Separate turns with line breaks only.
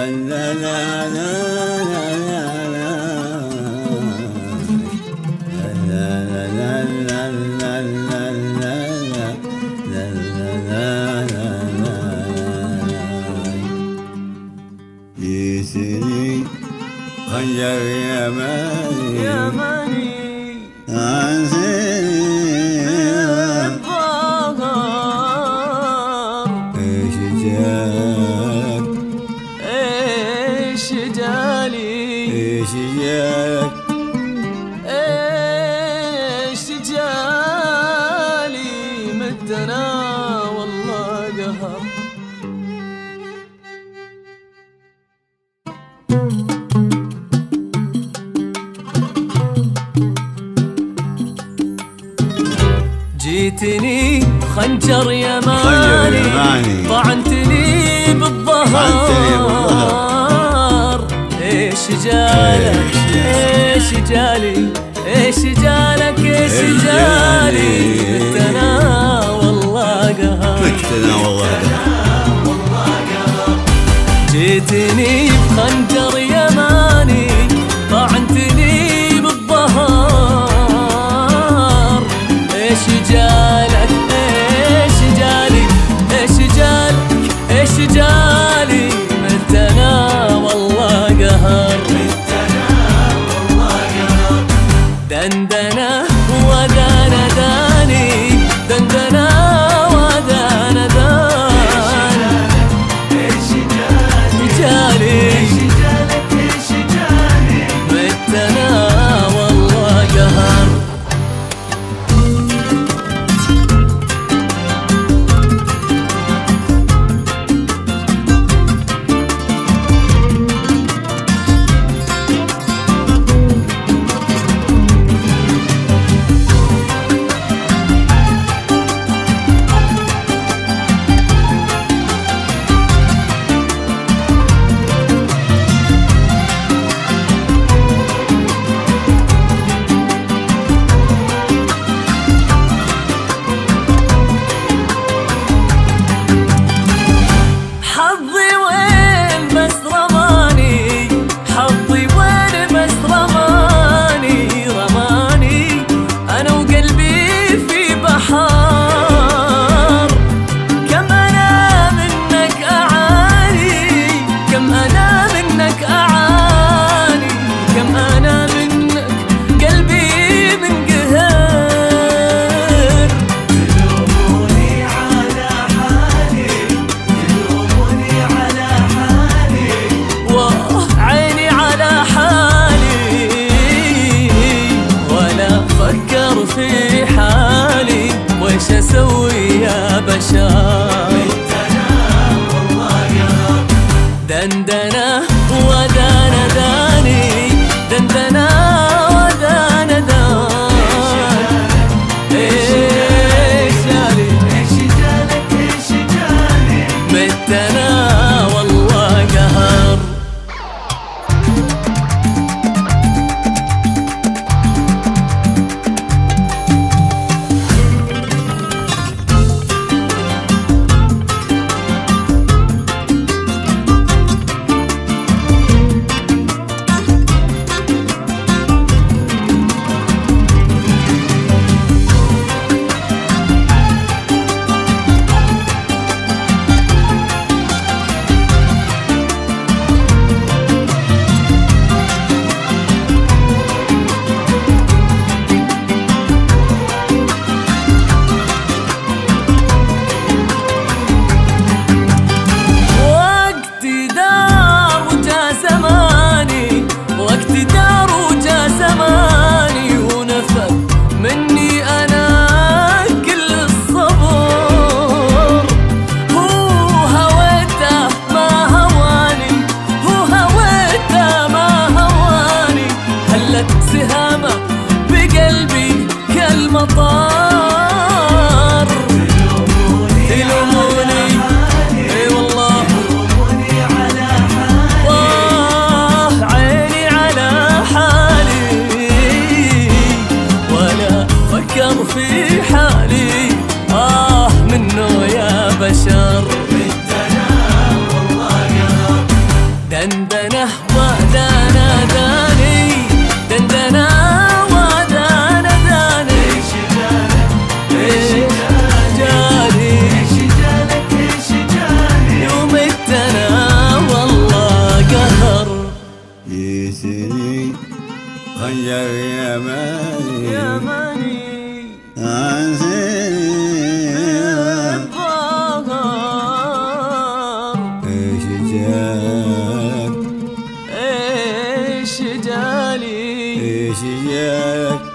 جيتني خنجر يماني عن سنين الظهر. ايش جاك
ايش جالي
ايش جاك
ايش جالي متنا والله قهر. جيتني خنجر يماني طعنتني بالظهر. ايش جالك ايش جالي ايش جالك ايش جالي متنا والله قهر.
متنا والله قهر.
جيتني بخنجر يماني طعنتني بالظهر. ايش جالك ايش جالي ايش جالك ايش جالي متنا والله قهر. دندنه ودانا داني دندنه ودانا داني. ايش جالي ايش جالك ايش جالي متنا والله قهر.
عندني خنجر يماني ايش جاك
ايش جالي
ايش جاك